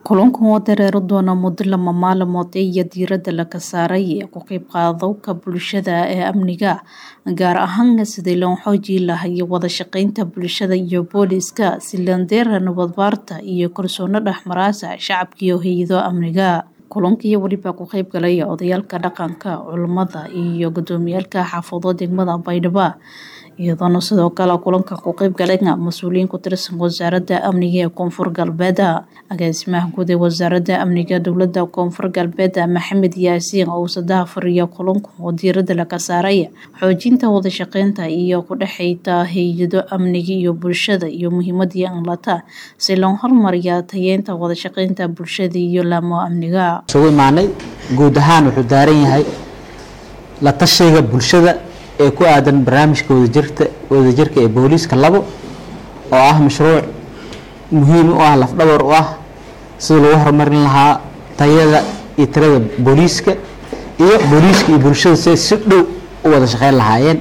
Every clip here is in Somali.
Kulankan oo dareero doona muddo lama maalmood iyo diiradda laga saaray ku qayb qaadowga bulshada ee amniga gaar ahaan sidii loo xoojin lahaa wada shaqeynta bulshada iyo booliska si landeera nabad waarta iyo kalsooni dhexmaraysa shacabka iyo hay'ado amniga. Kulankii waliba ku qayb galay odayaalka dhaqanka, culimada iyo gudoomiyaalka xaafado degmada Baydhabo iyadoo sidoo kale kulanka ku qayb galay mas'uuliyiin ku tirsan wasaaradda amniga ee Koonfur Galbeed. Agaasimaha guud ee wasaaradda amniga dowladda Koonfur Galbeed Maxamed Yaasiin oo saddex fariyo kulanka oo diiradda laga saaray xoojinta wada shaqeynta iyo ku dhaxayta hay'ado amniga iyo bulshada iyo muhiimadii aan laata si loo horumariyo tayeenta wada shaqeynta bulshada iyo laamo amniga. Soo imaanay guud ahaan wuxuu daaran yahay la tashiga bulshada ee ku aadan barnaamijka wadajirka ee booliska labo oo ah mashruuc muhiim u ah lafdhabar u ah sida loo horumarin lahaa tayada iyo tirada booliska iyo bulshada si dhow u wada shaqeyn lahaayeen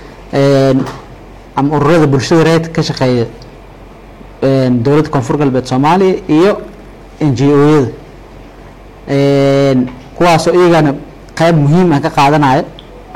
am ururada bulshada reed ka shaqeeya dowladda Koonfur Galbeed Soomaaliya iyo NGO-yada kuwaas oo iyagana qayb muhiim ah ka qaadanaya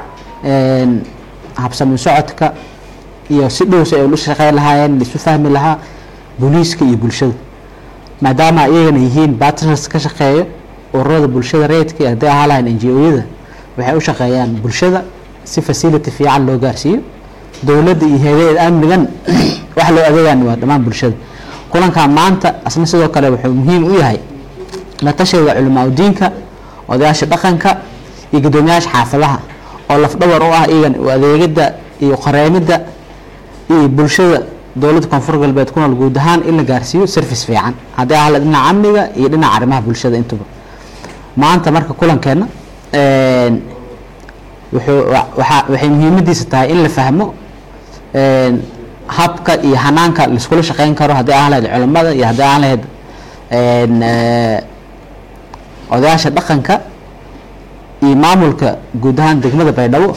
habsami socodka iyo si dhow ay u shaqeyn lahaayeen isu fahmi lahaa booliska iyo bulshada maadaama iyagana yihiin partners ka shaqeeyo ururada bulshada reedka ee haddii NGO-yada waxay u shaqeeyaan bulshada si facility fiican loo gaarsiiyo dowladda iyo hay'adaha amnigan wax loo adeegan waa dhammaan bulshada. Kulanka maanta asna sidoo kale wuxuu muhiim u yahay la tashiga culimada diinka odayaasha dhaqanka iyo gudoomiyaasha xaafadaha oo lafdhabar u ah iyagana adeegida iyo qareemida iyo bulshada dowladda Koonfur Galbeed kuna guud ahaan in la gaarsiiyo service fiican haddii aan la dhinaca amniga iyo dhinaca arrimaha bulshada intuba. Maanta marka kulankeena waxay muhiimadiisa tahay in la fahmo habka iyo hanaanka la isku shaqeyn karo haddii aan la culimada iyo haddii aan la odayaasha dhaqanka iyo maamulka guud ahaan degmada Baydhabo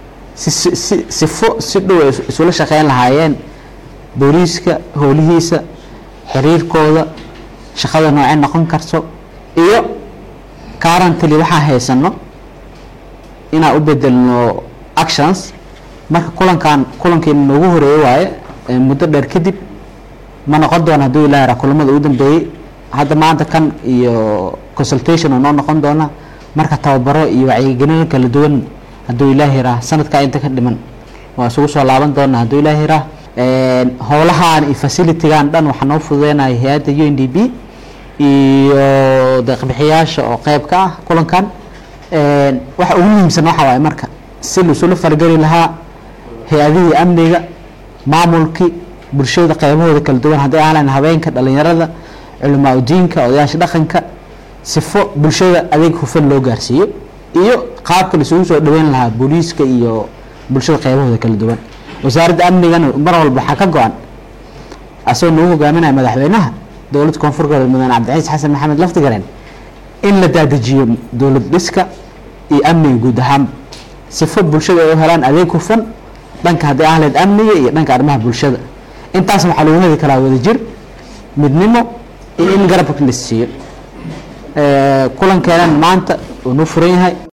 si dhow isula shaqeyn lahaayeen booliska howlihiisa xiriirkooda shaqada noocay noqon karto iyo currently waxa haysano inaan u bedelno actions marka kulankii noogu horeeyay waaye muddo dheer kadib ma noqon doona haddii ilaahay kulamada ugu dambeeyay hadda maanta kan iyo consultation oo noqon doona marka tababaro iyo wacyigelin kala duwan haddii ilaahay raa sanadka inta ka dhiman waa isugu soo laaban doona haddii ilaahay raa howlahan iyo facility-gan dhan waxa noo fududeynaya hay'adda UNDP iyo deeq-bixiyaasha oo qayb ka ah kulankan waxa ugu muhiimsan waxa waaye marka si loo soo fargeli lahaa hay'adaha amniga maamulki bulshada qaybahooda kala duwan haddii aan habeenka dhalinyarada culimada diinka odayaasha dhaqanka sifo bulshada adeeg hufan loo gaarsiiyo iyo qaabka la isugu soo dhaweyn lahaa booliska iyo bulshada qaybahooda kala duwan. wasaaradda amniga mar walba waxa ka go'an asoo noo hogaaminaya madaxweynaha dowladda Koonfur Galbeed Mudane Cabdi Xasan Maxamed Laftigaran in la daadajiyo dowlad dhiska iyo amniga guud ahaan sifo bulshada ay helaan adeeg hufan dhanka haddii aan la amniga iyo dhanka arrimaha bulshada intaas waxa lagu heli karaa wadajir midnimo iyo in garabka la siiyo kulankeena maanta uu noo furan yahay.